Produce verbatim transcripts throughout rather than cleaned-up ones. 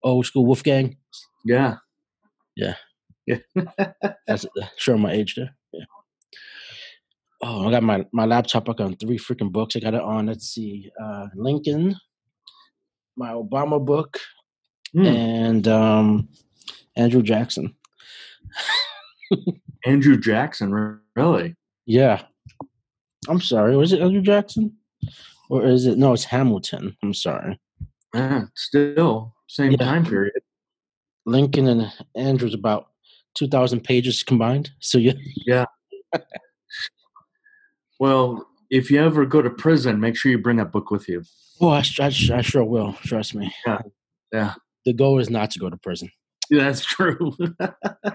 Old school Wolfgang. Yeah. Yeah. Yeah. That's uh, sure my age there. Yeah. Oh, I got my, my laptop. I got three freaking books. I got it on. Let's see. Uh, Lincoln, my Obama book, Hmm. and um, Andrew Jackson. Andrew Jackson, really? Yeah. I'm sorry. Was it Andrew Jackson? Or is it? No, it's Hamilton. I'm sorry. Yeah, still same Yeah. time period. Lincoln and Andrew's about two thousand pages combined. So yeah. Yeah. Well, if you ever go to prison, make sure you bring that book with you. Oh, I, I, I sure will. Trust me. Yeah. Yeah. The goal is not to go to prison. That's true. At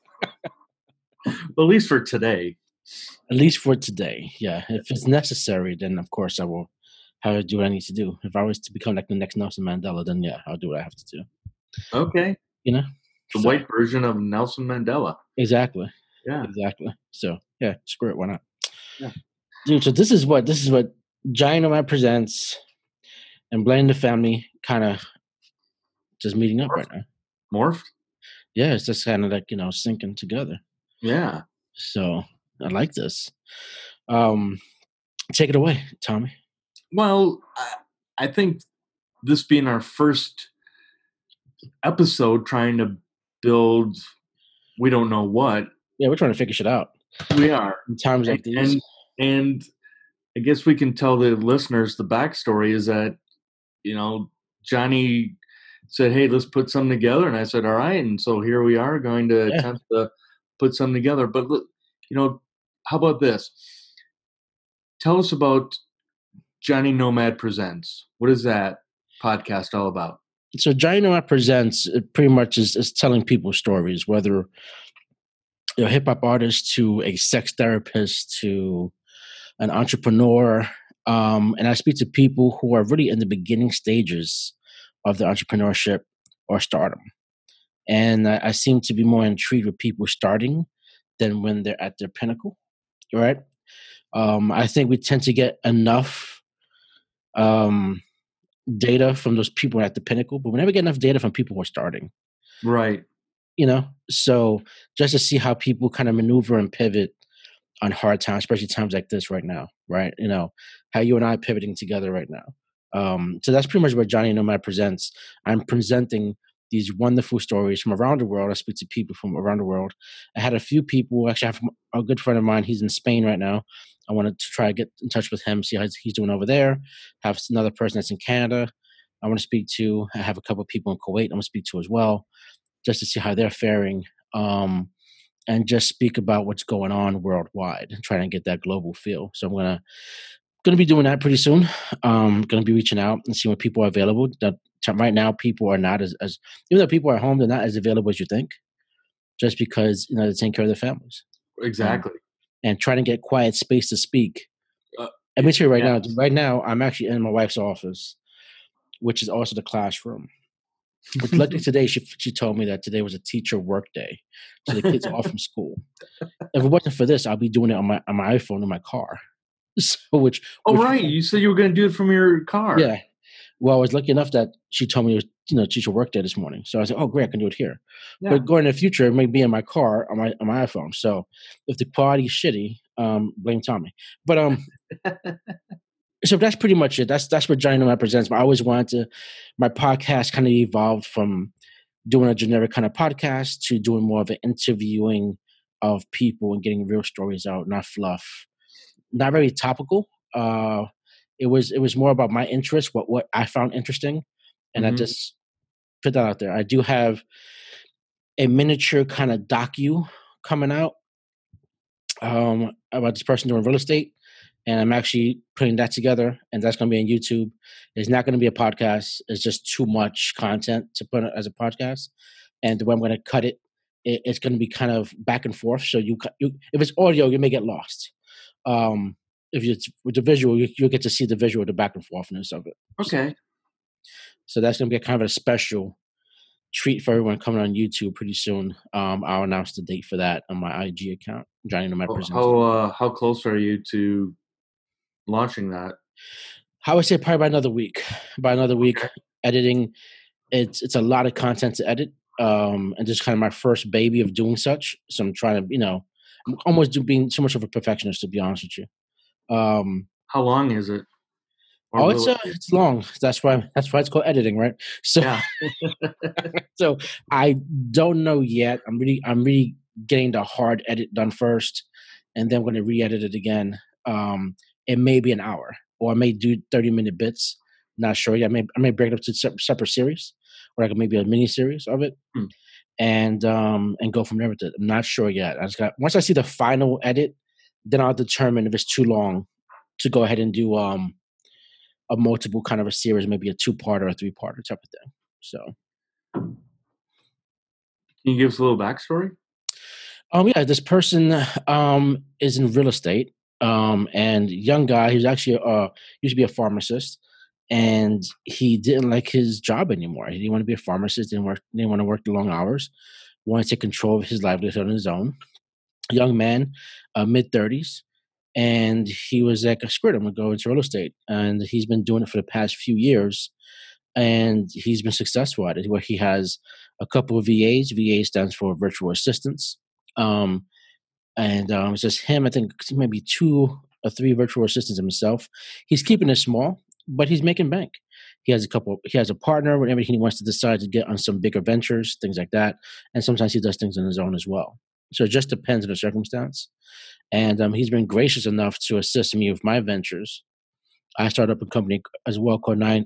least for today. At least for today. Yeah. If it's necessary, then of course I will have to do what I need to do. If I was to become like the next Nelson Mandela, then yeah, I'll do what I have to do. Okay. You know? The So, white version of Nelson Mandela. exactly. Yeah. Exactly. So yeah, screw it. Why not? Yeah. Dude, so this is what this is what Giant Nomad presents and Blame the Family kind of just meeting up right now. Morphed? Yeah, it's just kind of like, you know, syncing together. Yeah. So I like this. Um, take it away, Tommy. Well, I, I think this being our first episode trying to build we don't know what. Yeah, we're trying to figure shit out. We are. In times like and, these. And, and I guess we can tell the listeners the backstory is that, you know, Johnny said, hey, let's put something together. And I said, all right. And so here we are going to Yeah. attempt to put something together. But, look, you know, how about this? Tell us about Johnny Nomad Presents. What is that podcast all about? So Johnny Nomad Presents, it pretty much is, is telling people stories, whether you're a hip-hop artist to a sex therapist to an entrepreneur. Um, and I speak to people who are really in the beginning stages of the entrepreneurship or stardom. And I, I seem to be more intrigued with people starting than when they're at their pinnacle, right? Um, I think we tend to get enough um, data from those people at the pinnacle, but we never get enough data from people who are starting. Right. You know, so just to see how people kind of maneuver and pivot on hard times, especially times like this right now, right? You know, how you and I are pivoting together right now. Um, so that's pretty much what Johnny Nomad presents. I'm presenting these wonderful stories from around the world. I speak to people from around the world. I had a few people, actually, I have a good friend of mine. He's in Spain right now. I wanted to try to get in touch with him, see how he's doing over there. I have another person that's in Canada I want to speak to. I have a couple of people in Kuwait I want to speak to as well, just to see how they're faring. Um, and just speak about what's going on worldwide and trying to get that global feel. So I'm gonna gonna be doing that pretty soon. Um, gonna be reaching out and seeing what people are available. That right now people are not as, as even though people are at home, they're not as available as you think, just because you know they're taking care of their families. Exactly. Um, and trying to get quiet space to speak. Uh, Let me tell you right yeah. now. Right now, I'm actually in my wife's office, which is also the classroom. But luckily today, she she told me that today was a teacher work day, so the kids are off from school. If it wasn't for this, I'll be doing it on my on my iPhone in my car. So which? Oh, which, right. You said you were going to do it from your car. Yeah. Well, I was lucky enough that she told me it was you know teacher work day this morning. So I said, oh great, I can do it here. Yeah. But going in the future, it may be in my car on my on my iPhone. So if the quality is shitty, um, blame Tommy. But um. So that's pretty much it. That's that's what Johnny Nomad presents. I always wanted to. My podcast kind of evolved from doing a generic kind of podcast to doing more of an interviewing of people and getting real stories out, not fluff, not very topical. Uh, it was it was more about my interest, what what I found interesting, and mm-hmm. I just put that out there. I do have a miniature kind of docu coming out um, about this person doing real estate. And I'm actually putting that together, and that's going to be on YouTube. It's not going to be a podcast. It's just too much content to put as a podcast. And the way I'm going to cut it, it it's going to be kind of back and forth. So you, you if it's audio, you may get lost. Um, if it's with the visual, you, you'll get to see the visual, the back and forthness of it. Okay. So that's going to be a kind of a special treat for everyone coming on YouTube pretty soon. Um, I'll announce the date for that on my I G account, Johnny Nomad Presents. How uh, how close are you to launching that? I would say probably by another week. By another week, okay. editing, it's it's a lot of content to edit, um, and just kind of my first baby of doing such. So I'm trying to, you know, I'm almost do, being so much of a perfectionist, to be honest with you. Um, How long is it? Or oh, it's will uh, it be? it's long. That's why that's why it's called editing, right? So Yeah. so I don't know yet. I'm really I'm really getting the hard edit done first, and then I'm going to re-edit it again. Um, it may be an hour, or I may do thirty minute bits. Not sure yet. I may I may break it up to separate, separate series, or like maybe a mini series of it, Hmm. and um and go from there with it. I'm not sure yet. I just got once I see the final edit, then I'll determine if it's too long to go ahead and do um a multiple kind of a series, maybe a two part or a three parter type of thing. So Can you give us a little backstory? um yeah, this person um is in real estate. Um and young guy, he's actually uh used to be a pharmacist, and he didn't like his job anymore. He didn't want to be a pharmacist, didn't work didn't want to work the long hours, wanted to take control of his livelihood on his own. Young man, uh, mid thirties, and he was like, "Screw it, I'm gonna go into real estate." And he's been doing it for the past few years, and he's been successful at it. Where he has a couple of V As. V A stands for virtual assistants, um, and um, it's just him. I think maybe two or three virtual assistants himself. He's keeping it small, but he's making bank. He has a couple. He has a partner whenever he wants to decide to get on some bigger ventures, things like that. And sometimes he does things on his own as well. So it just depends on the circumstance. And um, he's been gracious enough to assist me with my ventures. I started up a company as well called Nine.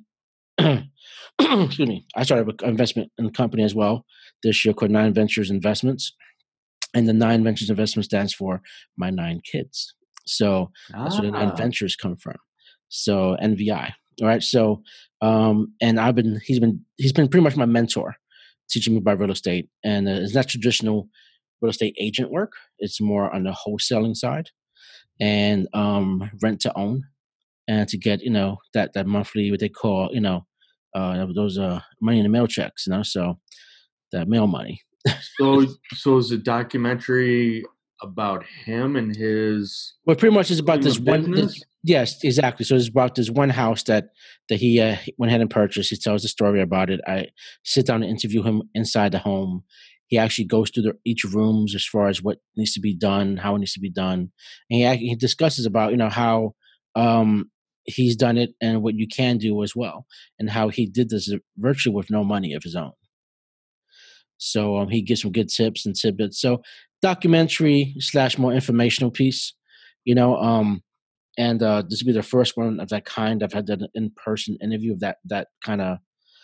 Excuse me. I started an investment in company as well this year called Nine Ventures Investments, and the Nine Ventures Investment stands for my nine kids. So that's where the Nine Ah, Ventures come from. So N V I. All right. So um, and I've been he's been he's been pretty much my mentor, teaching me about real estate, and uh, it's not traditional real estate agent work. It's more on the wholesaling side and um, rent to own, and to get you know that that monthly what they call you know uh, those uh, money in the mail checks. You know, so that mail money. so so is a documentary about him and his Well, pretty much it's about doing the this one. This, business? yes, exactly. So it's about this one house that that he uh, went ahead and purchased. He tells the story about it. I sit down and interview him inside the home. He actually goes through the, each rooms as far as what needs to be done, how it needs to be done, and he ac- he discusses about you know how um, he's done it and what you can do as well, and how he did this virtually with no money of his own. So um, he gives some good tips and tidbits. So documentary slash more informational piece, you know. Um, and uh, this will be the first one of that kind. I've had that in person interview of that that kind of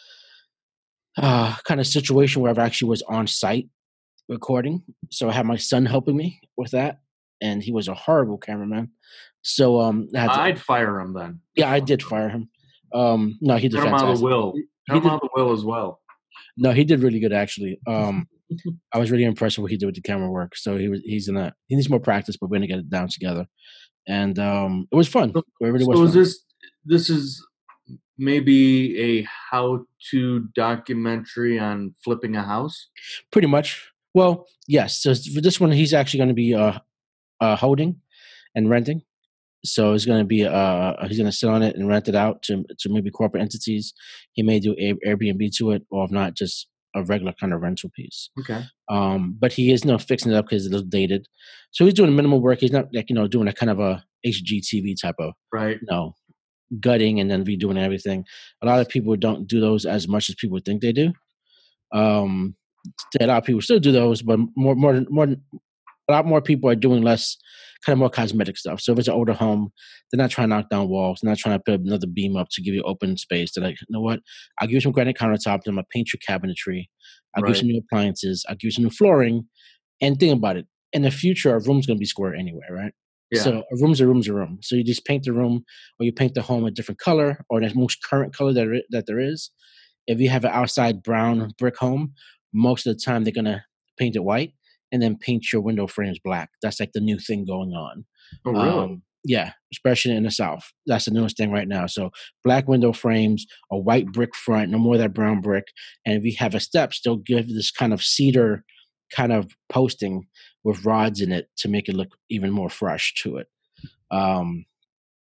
uh, kind of situation where I've actually was on site recording. So I had my son helping me with that, and he was a horrible cameraman. So um, I had to, I'd fire him then. yeah, I did fire him. Um, no, he did Cut him out of the fantastic. will. Cut He him out did of the will as well. no, he did really good actually. Um, I was really impressed with what he did with the camera work. So he was he's gonna he needs more practice, but we're gonna get it down together. And um, it was fun. So, It really was so is fun. this this is maybe a how-to documentary on flipping a house? Pretty much. Well, yes. So for this one, he's actually going to be uh, uh, holding and renting. So it's going to be uh, he's going to sit on it and rent it out to to maybe corporate entities. He may do a- Airbnb to it, or if not, just a regular kind of rental piece. Okay. Um, but he is you know fixing it up because it is dated. So he's doing minimal work. He's not like you know doing a kind of a H G T V type of Right. you know gutting and then redoing everything. A lot of people don't do those as much as people think they do. Um, a lot of people still do those, but more, more, more, a lot more people are doing less, kind of more cosmetic stuff. So if it's an older home, they're not trying to knock down walls. They're not trying to put another beam up to give you open space. They're like, you know what? I'll give you some granite countertops. I'm gonna paint your cabinetry. I'll give you Right. some new appliances. I'll give you some new flooring. And think about it. In the future, a room's gonna be square anyway, right? Yeah. So a room's a room's a room. So you just paint the room, or you paint the home a different color, or the most current color that there, that there is. If you have an outside brown brick home, most of the time they're gonna paint it white and then paint your window frames black. That's like the new thing going on. Oh, really? Um, yeah, especially in the South. That's the newest thing right now. So black window frames, a white brick front, no more of that brown brick. And if you have a steps, they'll give this kind of cedar kind of posting with rods in it to make it look even more fresh to it. Um,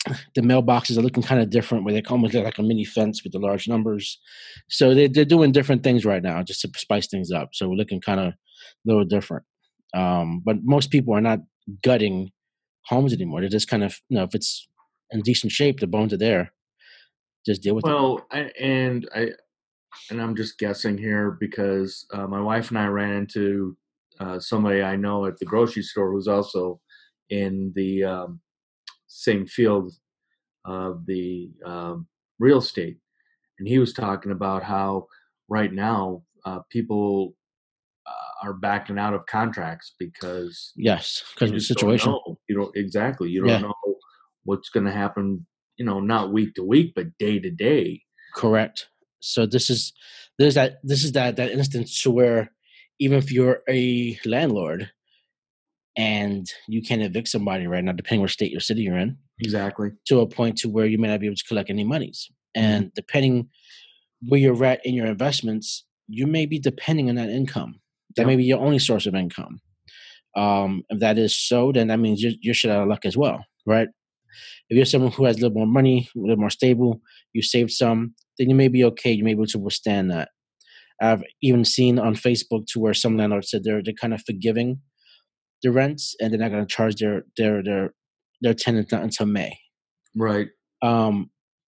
The mailboxes are looking kind of different, where they come with like a mini fence with the large numbers. So they, they're doing different things right now just to spice things up. So we're looking kind of a little different. Um, but most people are not gutting homes anymore. They're just kind of, you know, if it's in decent shape, the bones are there. Just deal with it. Well, I, and I and I'm just guessing here because uh, my wife and I ran into uh, somebody I know at the grocery store who's also in the um, same field of the um, real estate, and he was talking about how right now uh, people uh, are backing out of contracts because Yes, because you of the just don't situation. know. You don't exactly. You don't Yeah, know what's going to happen. You know, not week to week, but day to day. correct. So this is there's that this is that that instance to where even if you're a landlord and you can evict somebody right now, depending what state or city you're in, Exactly. to a point to where you may not be able to collect any monies. Mhm. And depending where you're at in your investments, you may be depending on that income. That may Yep. be your only source of income. Um, if that is so, then that means you're, you're shit out of luck as well, right? If you're someone who has a little more money, a little more stable, you saved some, then you may be okay. You may be able to withstand that. I've even seen on Facebook to where some landlords said they're they're kind of forgiving the rents and they're not going to charge their their their their tenants not until May. Right. Um,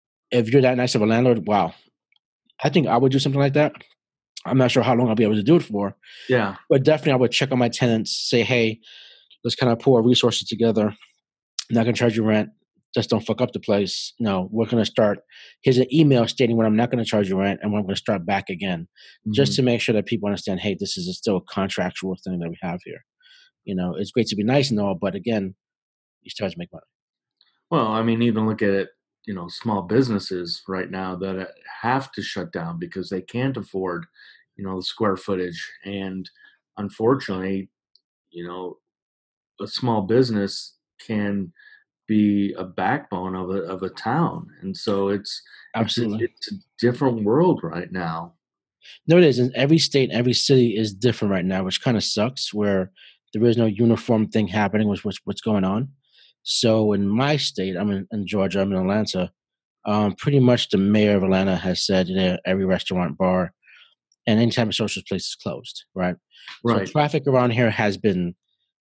if you're that nice of a landlord, wow, I think I would do something like that. I'm not sure how long I'll be able to do it for, Yeah. but definitely I would check on my tenants, say, hey, let's kind of pull our resources together. I'm not going to charge you rent. Just don't fuck up the place. No, we're going to start. Here's an email stating when I'm not going to charge you rent and when I'm going to start back again, just Mhm. to make sure that people understand, hey, this is a still a contractual thing that we have here. You know, it's great to be nice and all, but again, you still have to make money. Well, I mean, even look at, you know, small businesses right now that uh, have to shut down because they can't afford, you know, the square footage. And unfortunately, you know, a small business can be a backbone of a of a town. And so it's it's a, Absolutely. it's a different world right now. No, it is. And every state, every city is different right now, which kind of sucks. Where there is no uniform thing happening with what's what's going on. So in my state, I'm in, in Georgia. I'm in Atlanta. Um, pretty much the mayor of Atlanta has said that every restaurant, bar, and any type of social place is closed. Right. So Right. traffic around here has been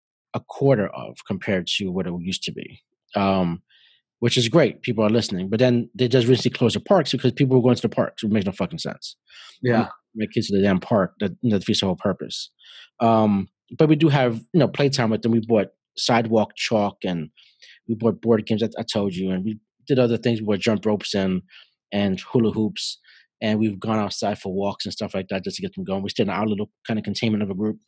a quarter of compared to what it used to be. Um, which is great. People are listening, but then they just recently closed the parks because people were going to the parks. It makes no fucking sense. My Yeah. my kids to the damn park. That that defeats the whole purpose. Um, but we do have you know playtime with them. We bought sidewalk chalk and we bought board games. I, I told you, and we did other things. We bought jump ropes and and hula hoops, and we've gone outside for walks and stuff like that just to get them going. We stayed in our little kind of containment of a group.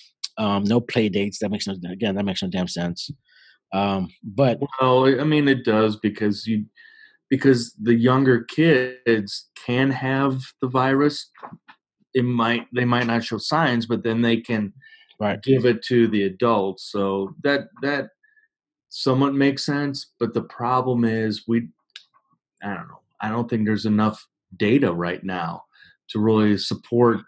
Um, no play dates. That makes no again. That makes no damn sense. Um, but Well, I mean, it does because you because the younger kids can have the virus. It might they might not show signs, but then they can right, give it to the adults. So that that somewhat makes sense. But the problem is we I don't know. I don't think there's enough data right now to really support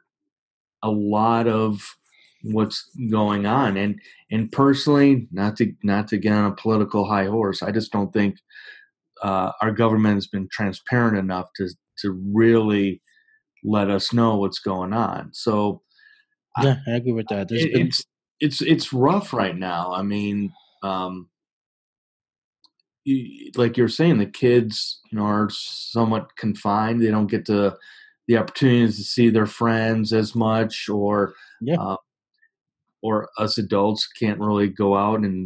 a lot of what's going on. And and personally, not to not to get on a political high horse, I just don't think uh, our government has been transparent enough to to really let us know what's going on. So I, yeah, I agree with that. There's it, been it's it's it's rough right now. I mean, um, you, like you're saying, the kids, you know, are somewhat confined. They don't get to the opportunities to see their friends as much, or yeah, uh, or us adults can't really go out and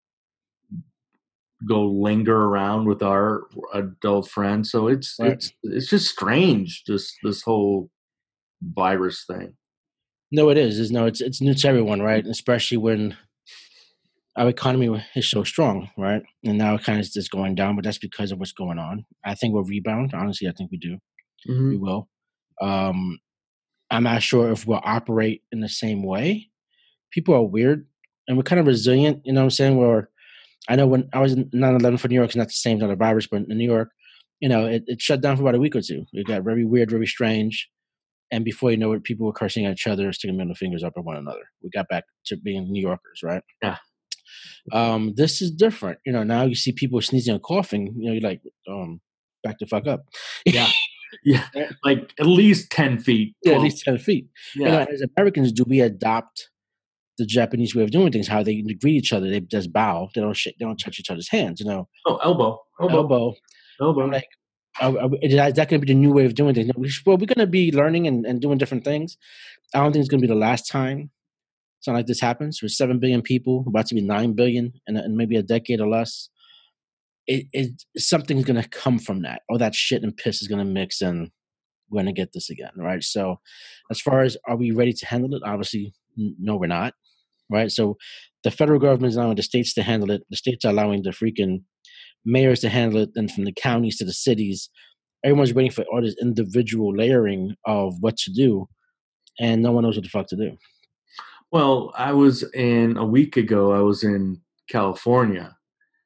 go linger around with our adult friends. So it's right. it's it's just strange, this this whole virus thing. No, it is. It's no, it's it's new to everyone, right? And especially when our economy is so strong, right? And now it kind of is just going down, but that's because of what's going on. I think we'll rebound. Honestly, I think we do. We Hmm. will. Um, I'm not sure if we'll operate in the same way. People are weird and we're kind of resilient, you know what I'm saying? Where I know when I was in nine eleven for New York, it's not the same, not a virus, but in New York, you know, it, it shut down for about a week or two. It got very weird, very strange. And before you know it, people were cursing at each other, sticking middle fingers up at one another. We got back to being New Yorkers, right? Yeah. Um, this is different. You know, now you see people sneezing and coughing. You know, you're like, um, back the fuck up. Yeah. Yeah. Like at least ten feet. Yeah, at twelve. least ten feet. You know, Yeah. as Americans, do we adopt the Japanese way of doing things? How they greet each other? They just bow. They don't shake. They don't touch each other's hands. You know, Oh, elbow. Elbow. elbow. I'm Elbow. like, are, are, is that going to be the new way of doing things? No, we- Well, we're going to be learning and, and doing different things. I don't think it's going to be the last time something like this happens. With seven billion people, about to be nine billion in, in maybe a decade or less. It, it something's going to come from that. All that shit and piss is going to mix, and we're going to get this again, right? So, as far as are we ready to handle it? Obviously, n- no, we're not, right? So, the federal government is allowing the states to handle it. The states are allowing the freaking mayors to handle it, and from the counties to the cities, everyone's waiting for all this individual layering of what to do, and no one knows what the fuck to do. Well, I was in a week ago, I was in California,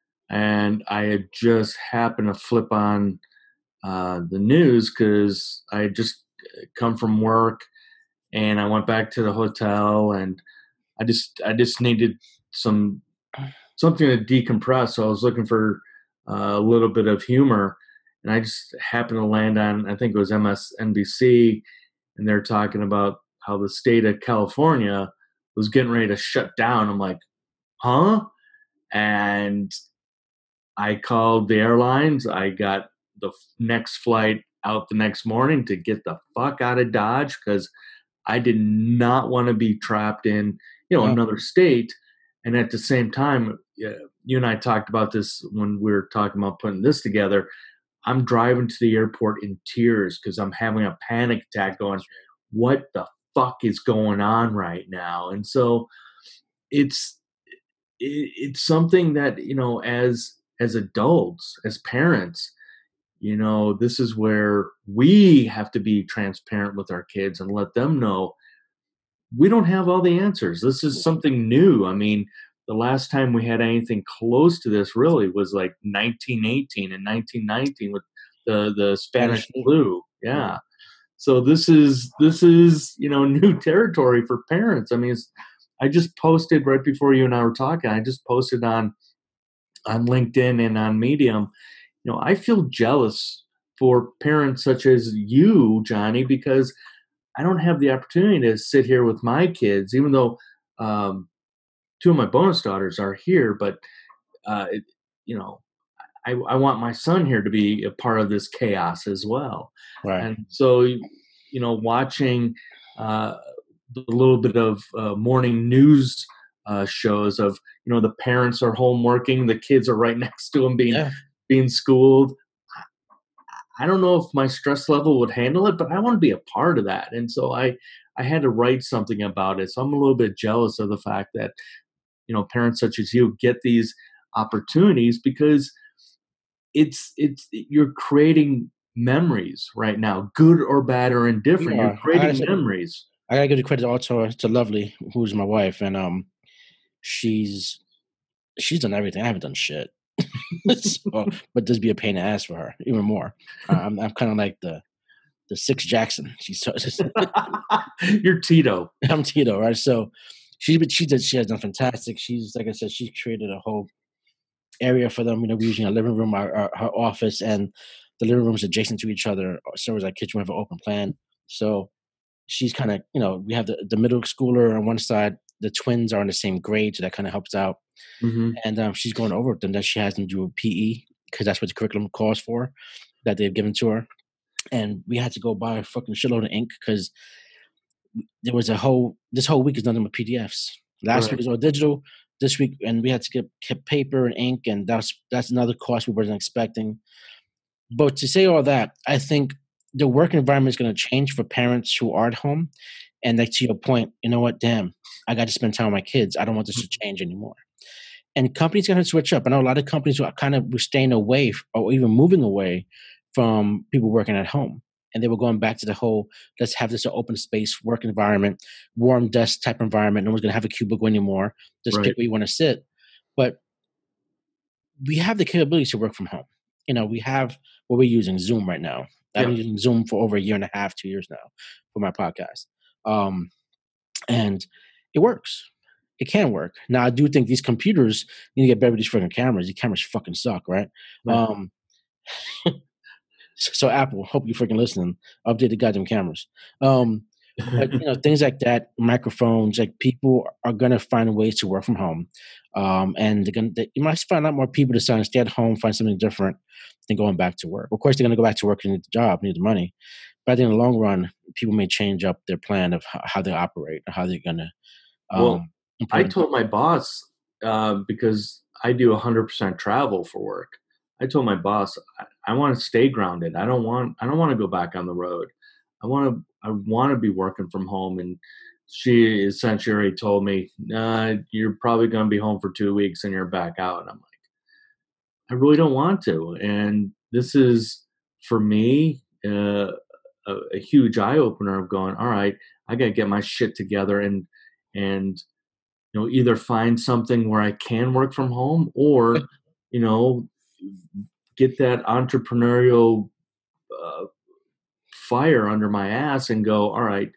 and I had just happened to flip on uh, the news because I had just come from work and I went back to the hotel and I just I just needed some something to decompress. So I was looking for uh, a little bit of humor, and I just happened to land on I think it was M S N B C, and they're talking about how the state of California was getting ready to shut down. I'm like, huh? And I called the airlines. I got the next flight out the next morning to get the fuck out of Dodge because I did not want to be trapped in, you know, No. another state. And at the same time, you and I talked about this when we were talking about putting this together. I'm driving to the airport in tears because I'm having a panic attack going, what the fuck is going on right now? And so it's it, it's something that, you know, as as adults, as parents, you know, this is where we have to be transparent with our kids and let them know we don't have all the answers. This is something new. I mean, the last time we had anything close to this really was like nineteen eighteen and nineteen nineteen with the the Spanish Spanish flu. flu. Yeah. So this is this is, you know, new territory for parents. I mean, it's, I just posted right before you and I were talking. I just posted on on LinkedIn and on Medium. You know, I feel jealous for parents such as you, Johnny, because I don't have the opportunity to sit here with my kids, even though um, two of my bonus daughters are here. But uh, it, you know, I, I want my son here to be a part of this chaos as well. Right. And so, you know, watching uh, a little bit of uh, morning news uh, shows of, you know, the parents are home working, the kids are right next to them being Yeah. being schooled. I don't know if my stress level would handle it, but I want to be a part of that. And so I, I had to write something about it. So I'm a little bit jealous of the fact that, you know, parents such as you get these opportunities because it's, it's, you're creating memories right now, good or bad or indifferent. We You're are. I gotta creating say, memories. I gotta give the credit also to Lovely, who's my wife, and um, she's she's done everything. I haven't done shit. So, but this be a pain in the ass for her even more. Uh, I'm I'm kind of like the the six Jackson. She's so, You're Tito. I'm Tito, right? So she but she did she has done fantastic. She's like I said, she created a whole area for them. You know, we're using a living room, our, our her office, and the living rooms adjacent to each other. So is our kitchen. We have an open plan. So she's kind of, you know, we have the, the middle schooler on one side. The twins are in the same grade, so that kind of helps out. Mm-hmm. And um, she's going over with them that she has them do a P E because that's what the curriculum calls for that they've given to her. And we had to go buy a fucking shitload of ink because there was a whole this whole week is nothing but P D Fs. Last Right. week was all digital. This week, and we had to get, get paper and ink, and that's that's another cost we wasn't expecting. But to say all that, I think the work environment is going to change for parents who are at home. And like to your point, you know what? Damn, I got to spend time with my kids. I don't want this to change anymore. And companies got to switch up. I know a lot of companies are kind of were staying away or even moving away from people working at home. And they were going back to the whole, let's have this an open space work environment, warm desk type environment. No one's going to have a cubicle anymore. Just Right. pick where you want to sit. But we have the capabilities to work from home. You know, we have what we're using, Zoom right now. I've been Yeah. using Zoom for over a year and a half, two years now for my podcast. Um, and it works. it can work. Now, I do think these computers need to get better with these freaking cameras. These cameras fucking suck, right? Yeah. Um, so Apple, hope you freaking listening. Update the goddamn cameras. Um, but you know, things like that, microphones, like people are gonna find ways to work from home, um, and they're gonna. They, you might find out more people deciding to stay at home, find something different than going back to work. Of course, they're gonna go back to work and need the job, need the money. But I think in the long run, people may change up their plan of how, how they operate or how they're gonna Well, um, I implement. told my boss, uh, because I do one hundred percent travel for work. I told my boss, I, I want to stay grounded. I don't want I don't want to go back on the road. I want to I want to be working from home. And she essentially already told me, nah, you're probably going to be home for two weeks and you're back out. And I'm like, I really don't want to. And this is for me uh, a, a huge eye opener of going, all right, I got to get my shit together and and you know, either find something where I can work from home or, you know, get that entrepreneurial uh, fire under my ass and go, all right,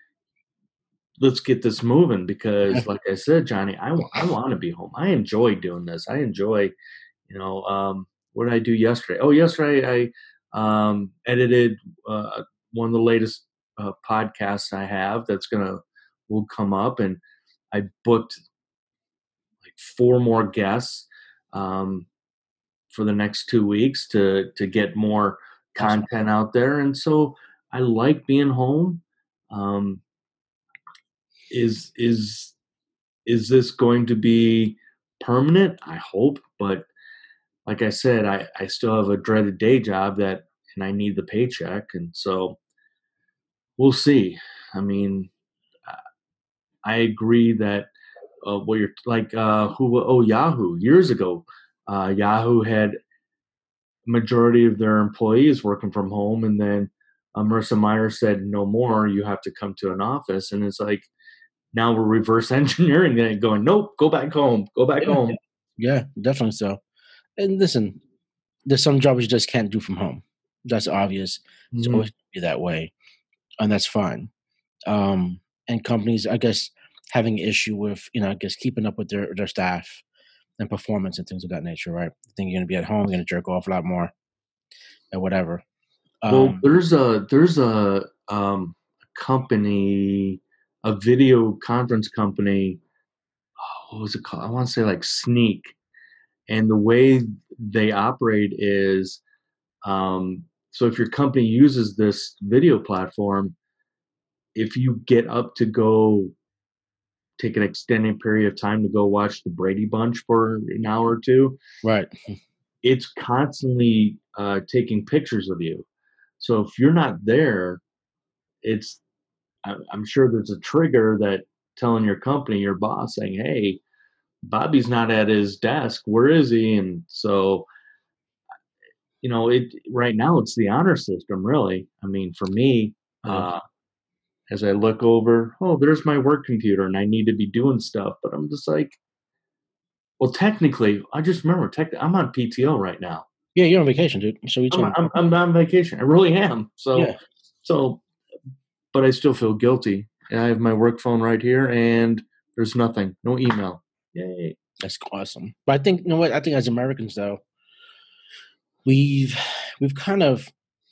let's get this moving. Because, like I said, Johnny, I, w- I want to be home. I enjoy doing this. I enjoy, you know, um, what did I do yesterday? Oh, yesterday I um, edited uh, one of the latest uh, podcasts I have that's going to will come up, and I booked like four more guests um, for the next two weeks to to get more Awesome. content out there. And so I like being home. Um, is is is this going to be permanent? I hope, but like I said, I I still have a dreaded day job that, and I need the paycheck, and so we'll see. I mean, I I agree that uh, what you're like, uh, who oh Yahoo years ago, uh, Yahoo had majority of their employees working from home, and then uh, Marissa Meyer said, "No more. You have to come to an office." And it's like now we're reverse engineering it, going, "Nope, go back home. Go back Yeah, home." yeah, definitely so. And listen, there's some jobs you just can't do from home. That's obvious. It's always Mhm. gonna be that way, and that's fine. Um, and companies, I guess, having an issue with, you know, I guess keeping up with their their staff and performance and things of that nature, right? I think you're gonna be at home, you're gonna jerk off a lot more or whatever. Well, Um, there's a there's a um, company, a video conference company. What was it called? I want to say like Sneak, and the way they operate is um, so if your company uses this video platform, if you get up to go take an extended period of time to go watch the Brady Bunch for an hour or two, right. it's constantly uh, taking pictures of you. So if you're not there, it's I- I'm sure there's a trigger that telling your company, your boss, saying, "Hey, Bobby's not at his desk. Where is he?" And so you know, it right now it's the honor system, really. I mean, for me, It is. uh, as I look over, oh, there's my work computer, and I need to be doing stuff, but I'm just like, well, technically, I just remember, tech, I'm on P T O right now. Yeah, you're on vacation, dude. So you I'm told me. I'm I'm on vacation. I really am. So Yeah, so, but I still feel guilty. And I have my work phone right here, and there's nothing, no email. Yay! that's awesome. But I think you know what? I think as Americans though, we've we've kind of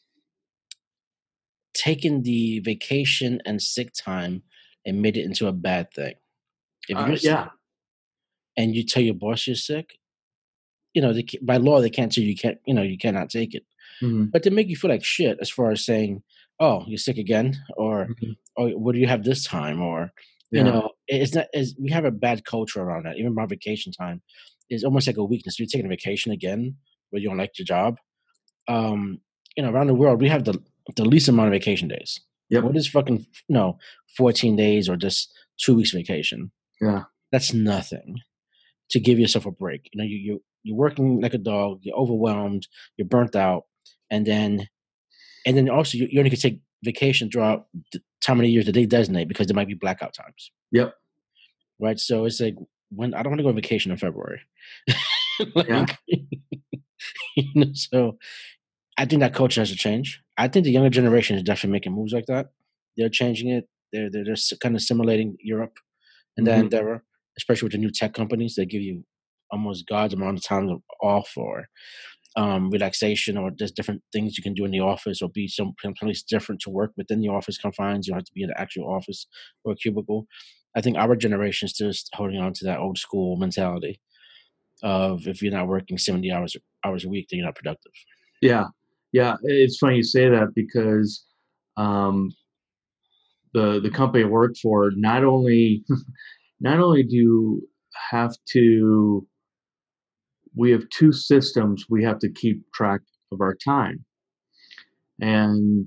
taken the vacation and sick time and made it into a bad thing. If Uh, you're sick yeah. and you tell your boss you're sick, you know, they, ca- by law they can't tell you you can't, you know, you cannot take it. Mhm, But they make you feel like shit as far as saying, "Oh, you're sick again," or mhm. "Oh, what do you have this time?" Or you Yeah. know, it's not. It's, we have a bad culture around that. Even my vacation time is almost like a weakness. You're taking a vacation again, where you don't like your job. Um, you know, around the world, we have the the least amount of vacation days. Yep. What is fucking you know, fourteen days or just two weeks vacation? Yeah. That's nothing to give yourself a break. You know, you you you're working like a dog. You're overwhelmed. You're burnt out, and then and then also you, you only can take vacation throughout the time of the year that they designate because there might be blackout times, Yep. right? So it's like when I don't want to go on vacation in February. Yeah. Like, you know, so I think that culture has to change. I think the younger generation is definitely making moves like that. They're changing it. They're they're just kind of simulating Europe in that Mhm. endeavor. especially with the new tech companies that give you almost God's amount of time off or um, relaxation, or there's different things you can do in the office, or be some place different to work within the office confines. You don't have to be in the actual office or cubicle. I think our generation is still holding on to that old school mentality of if you're not working seventy hours hours a week, then you're not productive. Yeah, yeah. It's funny you say that because um, the the company I work for not only not only do you have to we have two systems we have to keep track of our time, and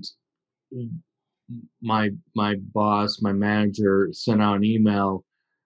my my boss, my manager sent out an email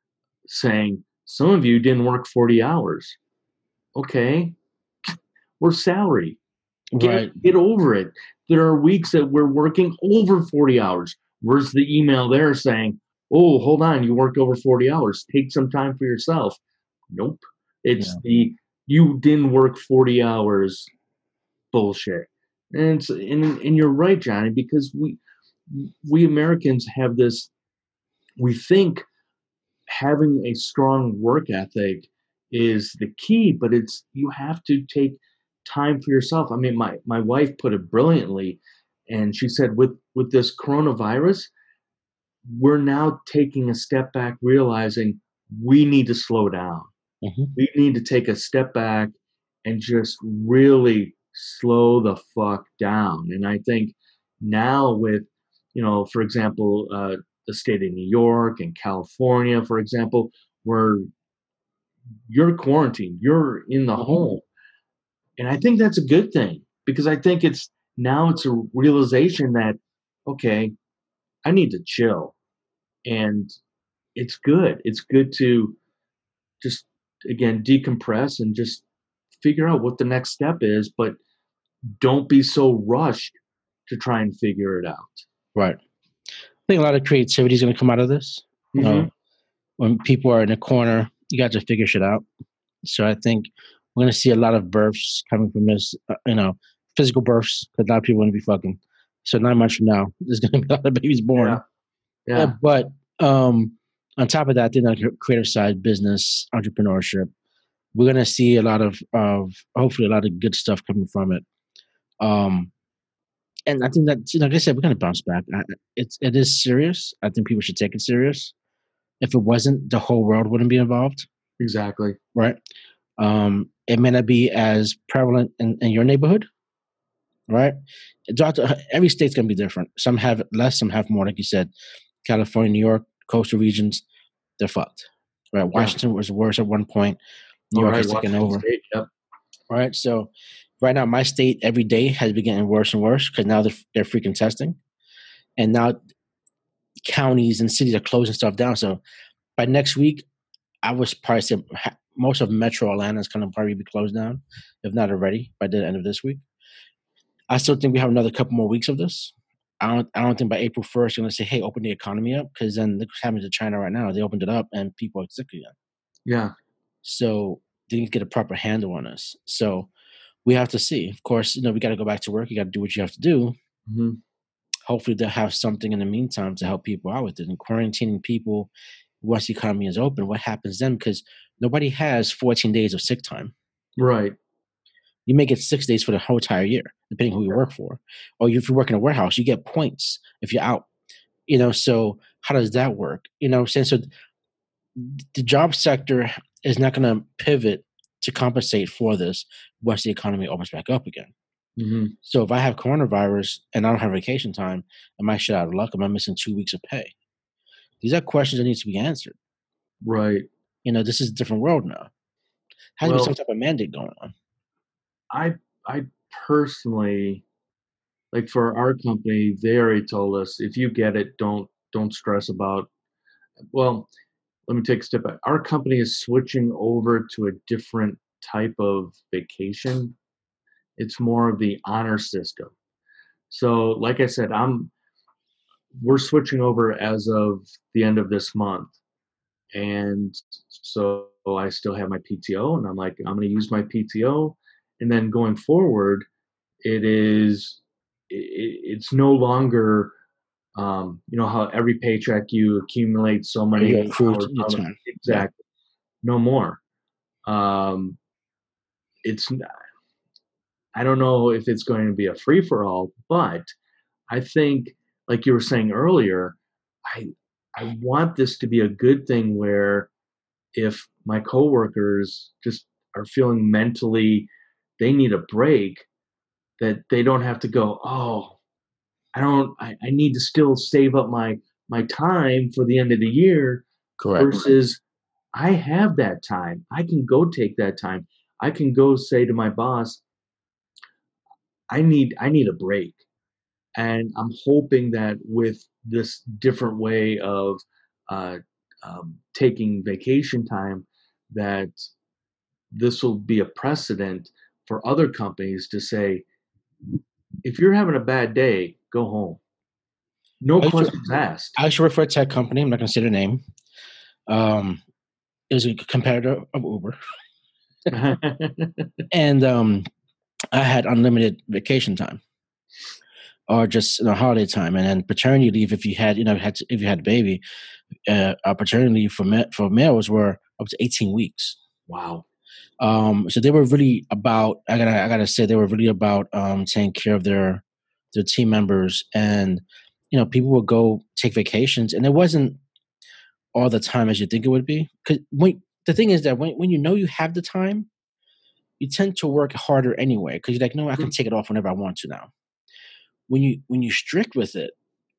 saying some of you didn't work forty hours. Okay, we're salary. Get Right. get over it. There are weeks that we're working over forty hours. Where's the email there saying, "Oh, hold on, you worked over forty hours. Take some time for yourself." Nope. It's Yeah. the you didn't work forty hours bullshit. And it's, and and you're right, Johnny, because we we Americans have this we think having a strong work ethic is the key, but it's you have to take time for yourself. I mean, my my wife put it brilliantly, and she said with with this coronavirus, we're now taking a step back, realizing we need to slow down. Hmm. We need to take a step back and just really slow the fuck down. And I think now with, you know, for example, uh, the state of New York and California, for example, where you're quarantined, you're in the Hmm. home. And I think that's a good thing because I think it's now it's a realization that, okay, I need to chill. And it's good. It's good to just, again, decompress and just figure out what the next step is, but don't be so rushed to try and figure it out. Right. I think a lot of creativity is going to come out of this. You Mm-hmm. know, when people are in a corner, you got to figure shit out. So I think we're going to see a lot of births coming from this, uh, you know, physical births, because a lot of people want to be fucking. So nine months from now, there's going to be a lot of babies Yeah. born. Uh, Yeah. but um, on top of that, then on the creative side, business, entrepreneurship, we're going to see a lot of, of, hopefully, a lot of good stuff coming from it. Um, and I think that, like I said, we're going to bounce back. I, it's it is serious. I think people should take it serious. If it wasn't, the whole world wouldn't be involved, Exactly. right? Um, it may not be as prevalent in, in your neighborhood, right? Doctor, every state's gonna be different. Some have less, some have more. Like you said, California, New York, coastal regions, they're fucked. Right? Yeah. Washington was worse at one point. New All York right. has taken Washington over. State. Yep. Right? So right now, my state every day has been getting worse and worse because now they're, they're freaking testing, and now counties and cities are closing stuff down. So by next week, I was probably say ha- most of Metro Atlanta is going to probably be closed down, if not already by the end of this week. I still think we have another couple more weeks of this. I don't. I don't think by April first you're going to say, "Hey, open the economy up," because then look what's happening to China right now. They opened it up and people are sick again. Yeah. So they need to get a proper handle on us. So we have to see. Of course, you know we got to go back to work. You got to do what you have to do. Mm-hmm. Hopefully, they'll have something in the meantime to help people out with it. And quarantining people once the economy is open, what happens then? Because nobody has fourteen days of sick time. Right. You may get six days for the whole entire year, depending who you work for. Or if you work in a warehouse, you get points if you're out. You know, so how does that work? You know, since so the job sector is not going to pivot to compensate for this once the economy opens back up again. Mm-hmm. So if I have coronavirus and I don't have vacation time, am I shit out of luck? Am I missing two weeks of pay? These are questions that need to be answered. Right. You know, this is a different world now. Has to be some Well, type of mandate going on. I I personally like for our company, they already told us if you get it, don't don't stress about. Well, let me take a step back. Our company is switching over to a different type of vacation. It's more of the honor system. So, like I said, I'm we're switching over as of the end of this month. And so I still have my P T O and I'm like, I'm going to use my P T O. And then going forward, it is, it, it's no longer, um, you know, how every paycheck you accumulate so You many accrue hours. your time. Yeah. Exactly. no more. Um, it's n- I don't know if it's going to be a free for all, but I think, like you were saying earlier, I I want this to be a good thing where if my coworkers just are feeling mentally they need a break, that they don't have to go, oh, I don't I, I need to still save up my my time for the end of the year Correct. versus I have that time. I can go take that time. I can go say to my boss, I need I need a break. And I'm hoping that with this different way of uh, um, taking vacation time, that this will be a precedent for other companies to say, if you're having a bad day, go home. No I used to, questions asked. I used to work for a tech company. I'm not going to say the name. Um, it was a competitor of Uber, and um, I had unlimited vacation time, or just you know, holiday time, and then paternity leave if you had you know had to, if you had a baby. Uh, our paternity leave for ma- for males were up to eighteen weeks. Wow. Um, so they were really about. I gotta I gotta say they were really about um, taking care of their their team members, and you know people would go take vacations, and it wasn't all the time as you think it would be. Because when the thing is that when when you know you have the time, you tend to work harder anyway. Because you're like, no, I can Mhm. take it off whenever I want to now. When you when you're strict with it,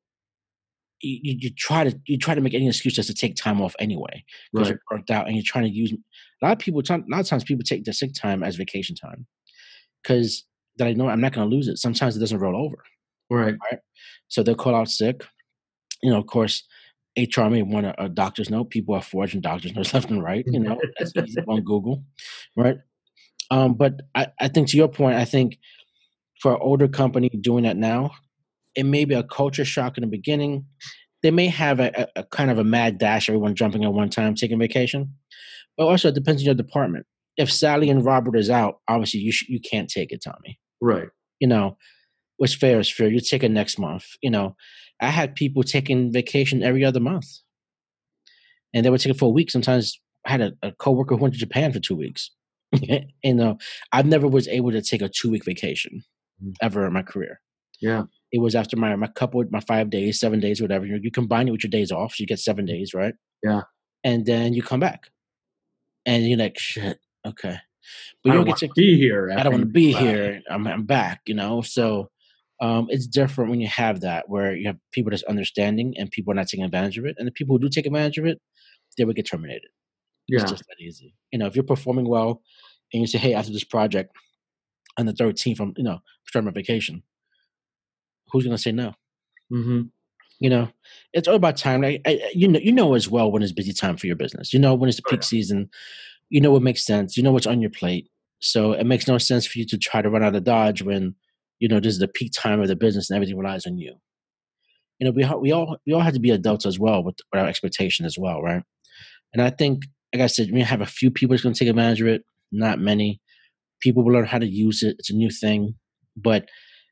you, you, you try to you try to make any excuse just to take time off anyway because Right. you're burnt out and you're trying to use. A lot of people, a lot of times, people take their sick time as vacation time because that I know I'm not going to lose it. Sometimes it doesn't roll over, Right. right? So they'll call out sick. You know, of course, H R may want a, a doctor's note. People are forging doctor's notes left and right. You know, that's easy on Google, right? Um, but I, I think to your point, I think for an older company doing that now, it may be a culture shock in the beginning. They may have a, a, a kind of a mad dash, everyone jumping at one time, taking vacation. But also, it depends on your department. If Sally and Robert is out, obviously you sh- you can't take it, Tommy. Right. You know, what's fair is fair. You take it next month. You know, I had people taking vacation every other month, and they would take it for a week. Sometimes I had a, a coworker who went to Japan for two weeks. you know, I've never was able to take a two week vacation Mm. ever in my career. Yeah. It was after my my couple, my five days, seven days, whatever. You, you combine it with your days off, so you get seven days, right? Yeah. And then you come back, and you're like, shit, okay. But I you don't don't get want to. to be here I don't after want you to be come back. here. I'm I'm back, you know. So um, it's different when you have that, where you have people that's understanding and people are not taking advantage of it, and the people who do take advantage of it, they would get terminated. It's Yeah. just that easy. You know, if you're performing well, and you say, hey, after this project on the thirteenth, I'm you know starting my vacation, who's gonna say no? Hmm. You know, it's all about time. Like, I, I- you know, you know as well when it's busy time for your business. You know when it's the Oh, peak season. You know what makes sense. You know what's on your plate. So it makes no sense for you to try to run out of Dodge when you know this is the peak time of the business and everything relies on you. You know, we ha- we all we all have to be adults as well with, with our expectation as well, right? And I think, like I said, we have a few people that's going to take advantage of it. Not many people will learn how to use it. It's a new thing, but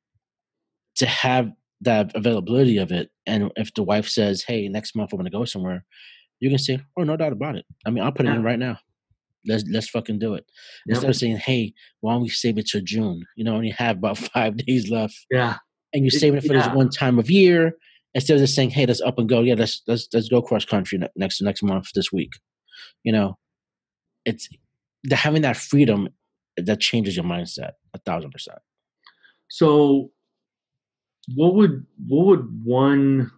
to have that availability of it, and if the wife says, "Hey, next month I'm going to go somewhere," you can say, "Oh, no doubt about it. I mean, I'll put it yeah. in right now. Let's let's fucking do it." Yep. Instead of saying, "Hey, why don't we save it to June? You know, only have about five days left, Yeah. and you're It, saving it for this yeah. one time of year." Instead of just saying, "Hey, let's up and go. Yeah, let's let's let's go cross country ne- next next month this week." You know, it's the having that freedom that changes your mindset a thousand percent. So what would what would one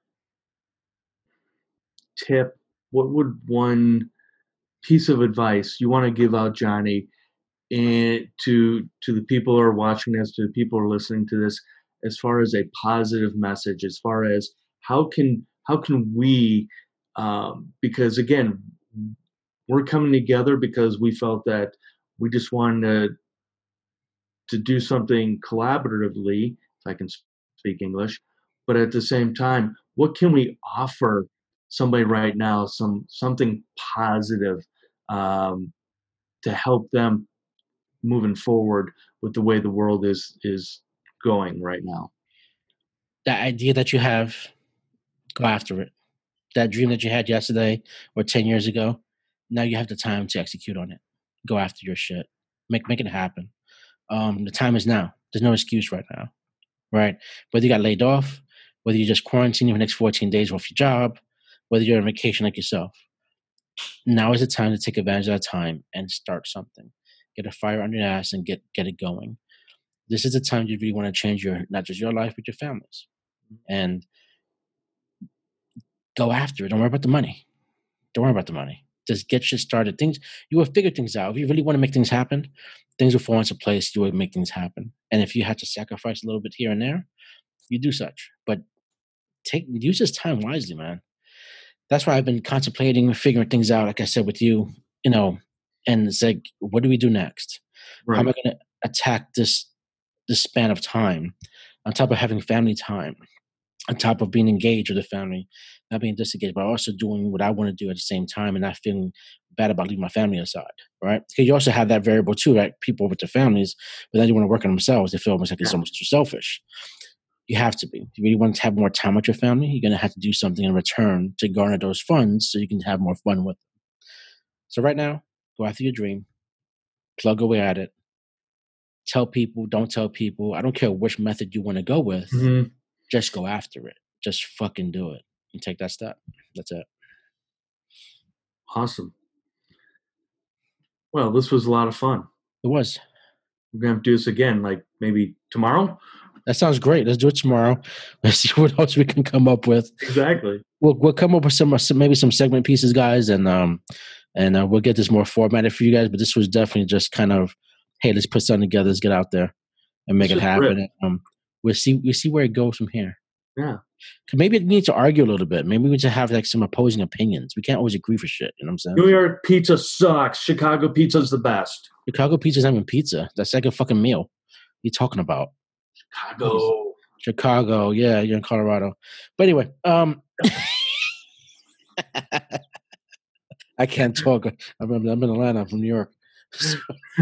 tip, what would one piece of advice you want to give out, Johnny, and to to the people who are watching this, to the people who are listening to this, as far as a positive message, as far as how can how can we, um, because again, we're coming together because we felt that we just wanted to to do something collaboratively, if I can speak English, but at the same time, what can we offer somebody right now, some something positive, um, to help them moving forward with the way the world is is going right now? That idea that you have, go after it. That dream that you had yesterday or ten years ago, Now you have the time to execute on it. Go after your shit. Make make it happen. Um, the time is now. There's no excuse right now, right? Whether you got laid off, whether you're just quarantining for the next fourteen days off your job, whether you're on vacation like yourself, now is the time to take advantage of that time and start something. Get a fire under your ass and get get it going. This is the time you really want to change your not just your life but your families, and go after it. Don't worry about the money. Don't worry about the money. Just get shit started. Things you will figure things out. If you really want to make things happen, things will fall into place. You will make things happen. And if you had to sacrifice a little bit here and there, you do such. But take use this time wisely, man. That's why I've been contemplating, figuring things out. Like I said with you, you know, and it's like, what do we do next? How am I Right. going to attack this this span of time? On top of having family time, on top of being engaged with the family, not being disengaged, but also doing what I want to do at the same time and not feeling bad about leaving my family aside, right? Because you also have that variable too, right? People with their families, but then they want to work on themselves. They feel almost like it's Yeah. almost too selfish. You have to be. If you really want to have more time with your family, you're going to have to do something in return to garner those funds so you can have more fun with them. So right now, go after your dream, plug away at it, tell people, don't tell people. I don't care which method you want to go with. Mhm. Just go after it. Just fucking do it and take that step. That's it. Awesome. Well, this was a lot of fun. It was. We're gonna have to do this again, like maybe tomorrow. That sounds great. Let's do it tomorrow. Let's see what else we can come up with. Exactly. We'll we'll come up with some, some maybe some segment pieces, guys, and um and uh, we'll get this more formatted for you guys. But this was definitely just kind of, hey, let's put something together. Let's get out there and make Let's it just rip. happen. And, um, we'll see we'll see where it goes from here. Yeah. 'Cause maybe we need to argue a little bit. Maybe we need to have like some opposing opinions. We can't always agree for shit. You know what I'm saying? New York pizza sucks. Chicago pizza's the best. Chicago pizza's not even pizza. That's like a fucking meal. What are you talking about? Chicago. Chicago, yeah, you're in Colorado. But anyway, um, I can't talk. I'm, I'm in Atlanta. I'm from New York. So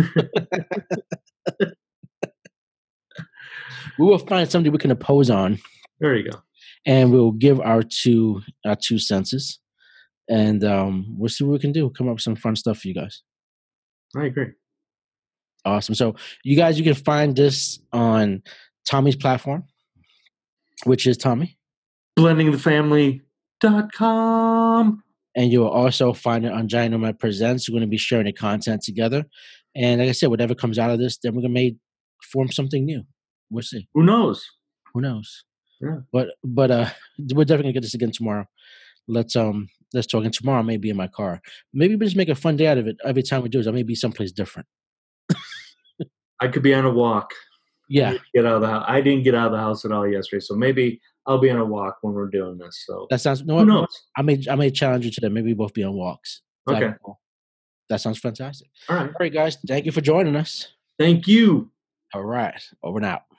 we will find something we can oppose on, There you go. and we'll give our two our two senses, and um, we'll see what we can do. Come up with some fun stuff for you guys. I agree. Awesome. So you guys, you can find this on Tommy's platform, which is Tommy. blending the family dot com. And you'll also find it on Giant Nomad Presents. We're going to be sharing the content together. And like I said, whatever comes out of this, then we're going to make form something new. We'll see. Who knows? Who knows? Yeah. But but uh we're definitely gonna get this again tomorrow. Let's um let's talk. And tomorrow I may be in my car. Maybe we just make a fun day out of it. Every time we do it, I may be someplace different. I could be on a walk. Yeah. Get out of the house. I didn't get out of the house at all yesterday, so maybe I'll be on a walk when we're doing this. So That sounds no who what, knows? I may I may challenge you to that. Maybe we both be on walks. That'd be Okay. cool. That sounds fantastic. All right. All right, guys. Thank you for joining us. Thank you. All right. Over and out.